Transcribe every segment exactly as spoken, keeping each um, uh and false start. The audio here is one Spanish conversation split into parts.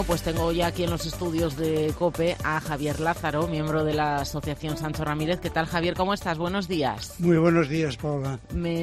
Pues tengo ya aquí en los estudios de COPE a Javier Lázaro, miembro de la Asociación Sancho Ramírez. ¿Qué tal, Javier? ¿Cómo estás? Buenos días. Muy buenos días, Paula.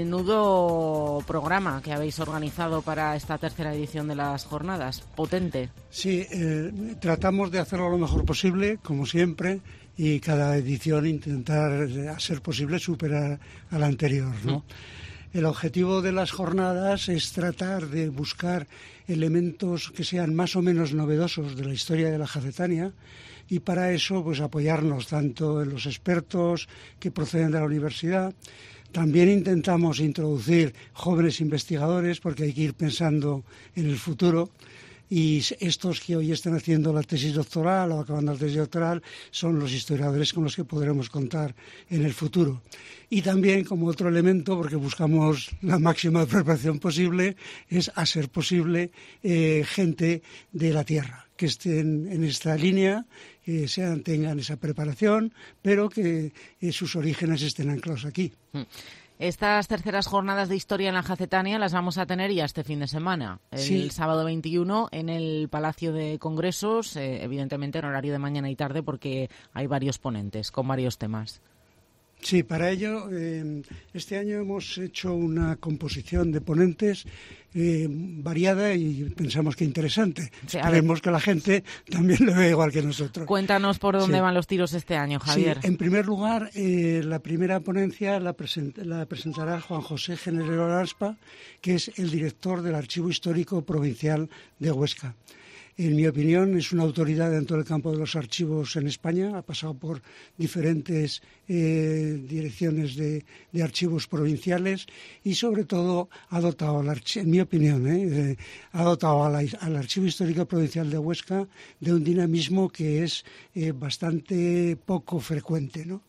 Menudo programa que habéis organizado para esta tercera edición de las jornadas. Potente. Sí, eh, tratamos de hacerlo lo mejor posible, como siempre, y cada edición intentar, a ser posible, superar a la anterior, ¿no? El objetivo de las jornadas es tratar de buscar elementos que sean más o menos novedosos de la historia de la Jacetania, y para eso pues apoyarnos tanto en los expertos que proceden de la universidad. También intentamos introducir jóvenes investigadores, porque hay que ir pensando en el futuro. Y estos que hoy están haciendo la tesis doctoral o acabando la tesis doctoral son los historiadores con los que podremos contar en el futuro. Y también, como otro elemento, porque buscamos la máxima preparación posible, es, a ser posible, eh, gente de la tierra, que estén en esta línea, que sean, tengan esa preparación, pero que eh, sus orígenes estén anclados aquí. Estas terceras jornadas de historia en la Jacetania las vamos a tener ya este fin de semana, el sí. sábado veintiuno en el Palacio de Congresos, eh, evidentemente en horario de mañana y tarde, porque hay varios ponentes con varios temas. Sí, para ello, eh, este año hemos hecho una composición de ponentes eh, variada y pensamos que interesante. Sí, Esperemos que la gente también lo vea igual que nosotros. Cuéntanos por dónde sí. van los tiros este año, Javier. Sí, en primer lugar, eh, la primera ponencia la, present- la presentará Juan José Generero Araspa, que es el director del Archivo Histórico Provincial de Huesca. En mi opinión, es una autoridad dentro del campo de los archivos en España. Ha pasado por diferentes eh, direcciones de, de archivos provinciales y, sobre todo, ha dotado, al archi- en mi opinión, eh, eh, ha dotado a la, al Archivo Histórico Provincial de Huesca de un dinamismo que es eh, bastante poco frecuente, ¿no?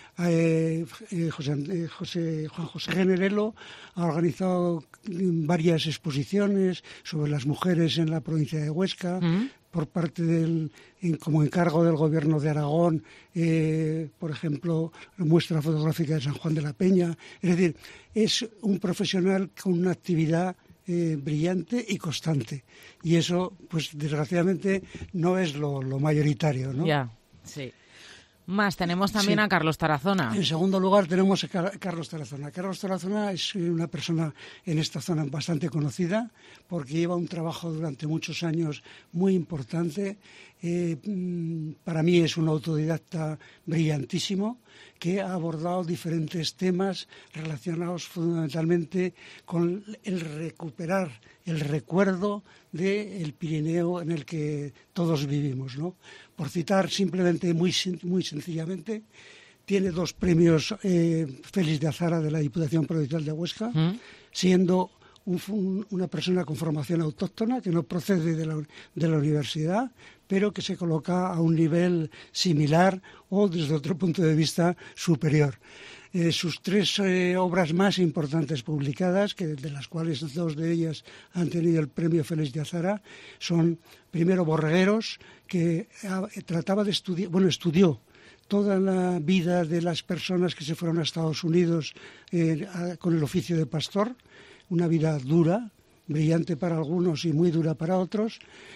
Eh, eh, José, eh, José, Juan José Generelo ha organizado varias exposiciones sobre las mujeres en la provincia de Huesca, ¿Mm? por parte del, en, como encargo del Gobierno de Aragón, eh, por ejemplo, la muestra fotográfica de San Juan de la Peña. Es decir, es un profesional con una actividad eh, brillante y constante. Y eso, pues desgraciadamente, no es lo, lo mayoritario, ¿no? Ya, sí. Más, tenemos también sí. a Carlos Tarazona. En segundo lugar tenemos a Car- Carlos Tarazona. Carlos Tarazona es una persona en esta zona bastante conocida, porque lleva un trabajo durante muchos años muy importante. Eh, para mí es un autodidacta brillantísimo, que ha abordado diferentes temas relacionados fundamentalmente con el recuperar el recuerdo del Pirineo en el que todos vivimos, ¿no? Por citar simplemente, muy, muy sencillamente, tiene dos premios eh, Félix de Azara de la Diputación Provincial de Huesca, ¿Mm? siendo un, un, una persona con formación autóctona que no procede de la, de la universidad, pero que se coloca a un nivel similar o desde otro punto de vista superior. Eh, sus tres eh, obras más importantes publicadas, que de las cuales dos de ellas han tenido el premio Félix de Azara, son primero Borregueros, que ah, trataba de estudiar, bueno, estudió toda la vida de las personas que se fueron a Estados Unidos eh, a, con el oficio de pastor, una vida dura, brillante para algunos y muy dura para otros.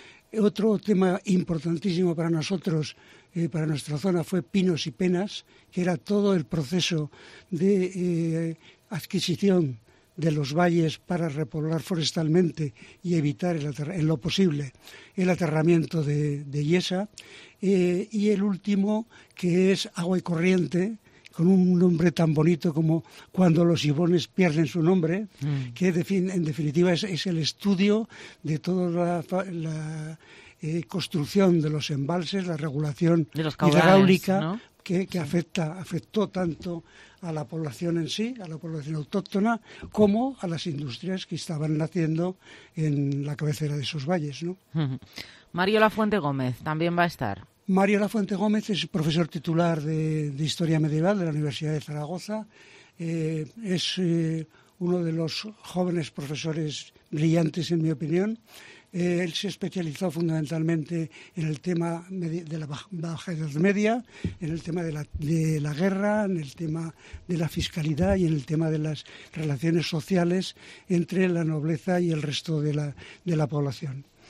Otro tema importantísimo para nosotros, eh, para nuestra zona, fue Pinos y Penas, que era todo el proceso de eh, adquisición de los valles para repoblar forestalmente y evitar el ater- en lo posible el aterramiento de, de Yesa. Eh, y el último, que es Agua y Corriente, con un nombre tan bonito como Cuando los Ibones pierden su nombre, mm. que de fin, en definitiva es, es el estudio de toda la, la eh, construcción de los embalses, la regulación de los caudales, hidráulica, ¿no? que, que afecta, afectó tanto a la población en sí, a la población autóctona, como a las industrias que estaban naciendo en la cabecera de esos valles, ¿no? Mm. Mario Lafuente Gómez también va a estar. Mario Lafuente Gómez es profesor titular de, de Historia Medieval de la Universidad de Zaragoza. Eh, es eh, uno de los jóvenes profesores brillantes, en mi opinión. Eh, él se especializó fundamentalmente en el tema de la Baja Edad Media, en el tema de la, de la guerra, en el tema de la fiscalidad y en el tema de las relaciones sociales entre la nobleza y el resto de la, de la población.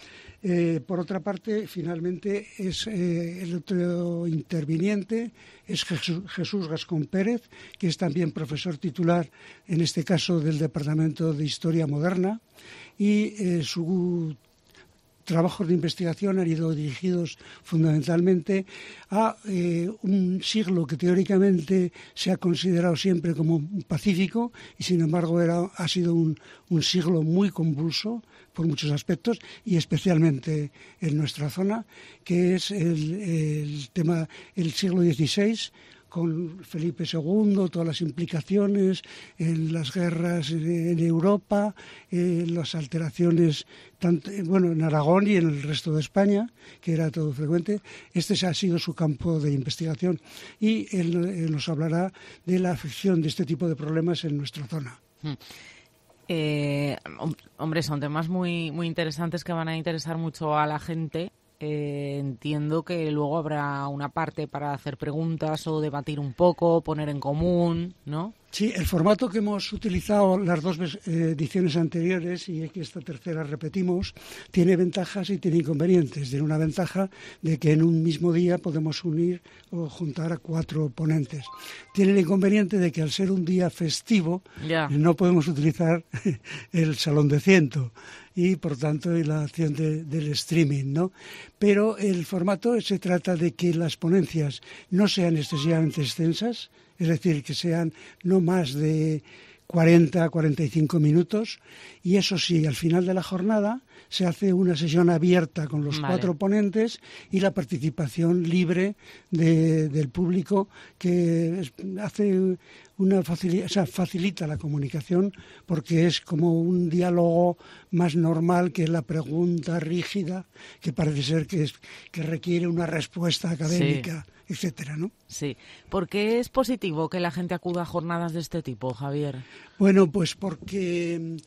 Eh, por otra parte, finalmente, es eh, el otro interviniente es Jesús, Jesús Gascón Pérez, que es también profesor titular, en este caso, del Departamento de Historia Moderna, y eh, su trabajos de investigación han ido dirigidos fundamentalmente a eh, un siglo que teóricamente se ha considerado siempre como pacífico y sin embargo era, ha sido un, un siglo muy convulso por muchos aspectos y especialmente en nuestra zona, que es el, el tema el siglo dieciséis, con Felipe segundo, todas las implicaciones en las guerras en Europa, eh, las alteraciones tanto, bueno, en Aragón y en el resto de España, que era todo frecuente. Este ha sido su campo de investigación y él, él nos hablará de la afección de este tipo de problemas en nuestra zona. Hmm. Eh, hombre, son temas muy, muy interesantes que van a interesar mucho a la gente. Eh, entiendo que luego habrá una parte para hacer preguntas o debatir un poco, poner en común, ¿no? Sí, el formato que hemos utilizado las dos ediciones anteriores y que esta tercera repetimos, tiene ventajas y tiene inconvenientes. Tiene una ventaja de que en un mismo día podemos unir o juntar a cuatro ponentes. Tiene el inconveniente de que al ser un día festivo ya. no podemos utilizar el salón de ciento y por tanto la acción de, del streaming, ¿no? Pero el formato se trata de que las ponencias no sean excesivamente extensas, es decir, que sean no más de cuarenta a cuarenta y cinco minutos, y eso sí, al final de la jornada se hace una sesión abierta con los vale. cuatro ponentes y la participación libre de, del público, que hace una facilita, o sea, facilita la comunicación porque es como un diálogo más normal que la pregunta rígida que parece ser que, es, que requiere una respuesta académica. Sí. etcétera, ¿no? Sí. ¿Por qué es positivo que la gente acuda a jornadas de este tipo, Javier? Bueno, pues porque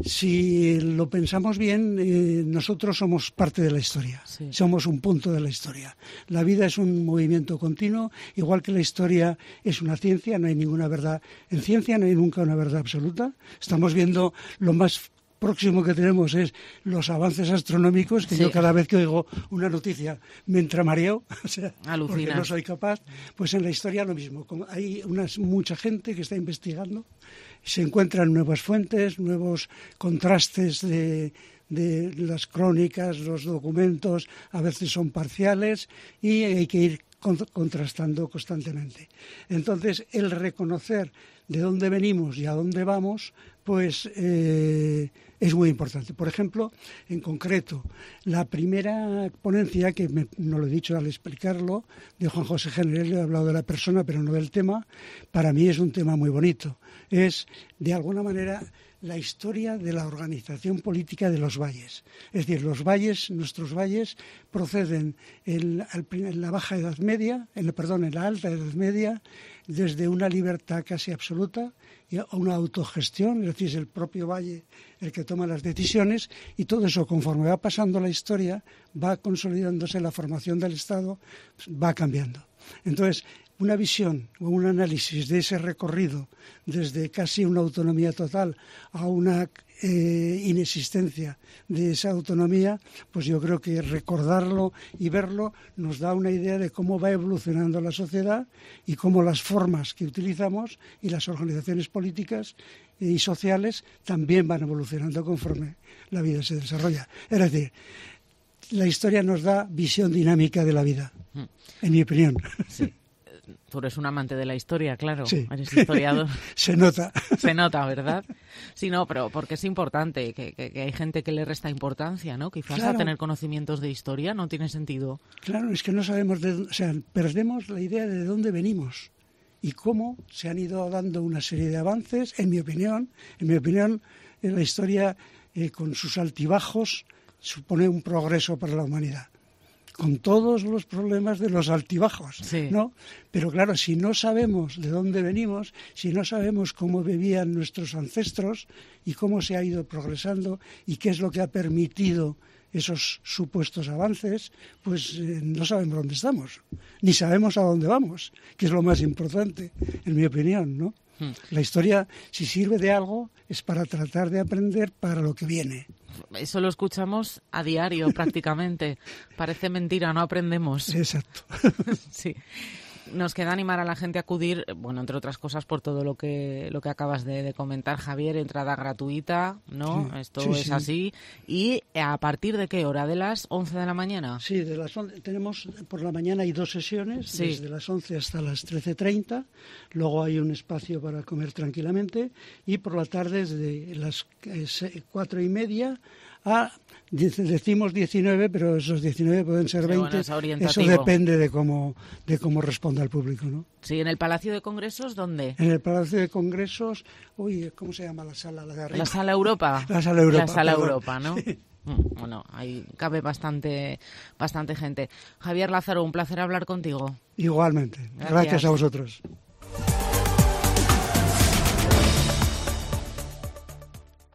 si lo pensamos bien, eh, nosotros somos parte de la historia, sí. somos un punto de la historia. La vida es un movimiento continuo, igual que la historia es una ciencia, no hay ninguna verdad. En ciencia no hay nunca una verdad absoluta. Estamos viendo lo más próximo que tenemos es los avances astronómicos, que sí. yo cada vez que oigo una noticia me entra mareo, o sea, porque no soy capaz. Pues en la historia lo mismo, como hay una, mucha gente que está investigando, se encuentran nuevas fuentes, nuevos contrastes de, de las crónicas, los documentos, a veces son parciales y hay que ir contrastando constantemente. Entonces, el reconocer de dónde venimos y a dónde vamos, pues eh, es muy importante. Por ejemplo, en concreto, la primera ponencia, que me, no lo he dicho al explicarlo, de Juan José General, he hablado de la persona, pero no del tema, para mí es un tema muy bonito. Es, de alguna manera, la historia de la organización política de los valles. Es decir, los valles, nuestros valles, proceden en, en la baja Edad Media, en, perdón, en la alta Edad Media, desde una libertad casi absoluta y a una autogestión, es decir, es el propio valle el que toma las decisiones, y todo eso, conforme va pasando la historia, va consolidándose la formación del Estado, va cambiando. Entonces, una visión o un análisis de ese recorrido desde casi una autonomía total a una eh, inexistencia de esa autonomía, pues yo creo que recordarlo y verlo nos da una idea de cómo va evolucionando la sociedad y cómo las formas que utilizamos y las organizaciones políticas y sociales también van evolucionando conforme la vida se desarrolla. Es decir, la historia nos da visión dinámica de la vida, en mi opinión. Sí. Tú eres un amante de la historia, claro. Sí. Eres historiador. Se nota. Se nota, ¿verdad? Sí, no, pero porque es importante, que, que, que hay gente que le resta importancia, ¿no? Quizás claro. a tener conocimientos de historia no tiene sentido. Claro, es que no sabemos, de, o sea, perdemos la idea de dónde venimos y cómo se han ido dando una serie de avances. En mi opinión, en mi opinión, la historia, eh, con sus altibajos, supone un progreso para la humanidad, con todos los problemas de los altibajos, sí. ¿no? Pero claro, si no sabemos de dónde venimos, si no sabemos cómo vivían nuestros ancestros y cómo se ha ido progresando y qué es lo que ha permitido esos supuestos avances, pues eh, no sabemos dónde estamos, ni sabemos a dónde vamos, que es lo más importante, en mi opinión, ¿no? Hmm. La historia, si sirve de algo, es para tratar de aprender para lo que viene. Eso lo escuchamos a diario prácticamente. Parece mentira, no aprendemos. Exacto. Sí. Nos queda animar a la gente a acudir, bueno, entre otras cosas, por todo lo que lo que acabas de, de comentar, Javier, entrada gratuita, ¿no? Sí, Esto sí, es sí. así. ¿Y a partir de qué hora? ¿De las once de la mañana? Sí, de las once. Tenemos por la mañana hay dos sesiones, sí. desde las once hasta las trece treinta. Luego hay un espacio para comer tranquilamente. Y por la tarde desde las cuatro y media a... Decimos diecinueve, pero esos diecinueve pueden ser veinte. Sí, bueno, eso depende de cómo de cómo responda el público, ¿no? Sí, ¿en el Palacio de Congresos dónde? En el Palacio de Congresos, uy, ¿cómo se llama la sala? La, de arriba? ¿La Sala Europa? La Sala Europa. La Sala perdón. Europa, ¿no? Sí. Bueno, ahí cabe bastante, bastante gente. Javier Lázaro, un placer hablar contigo. Igualmente. Gracias, Gracias a vosotros.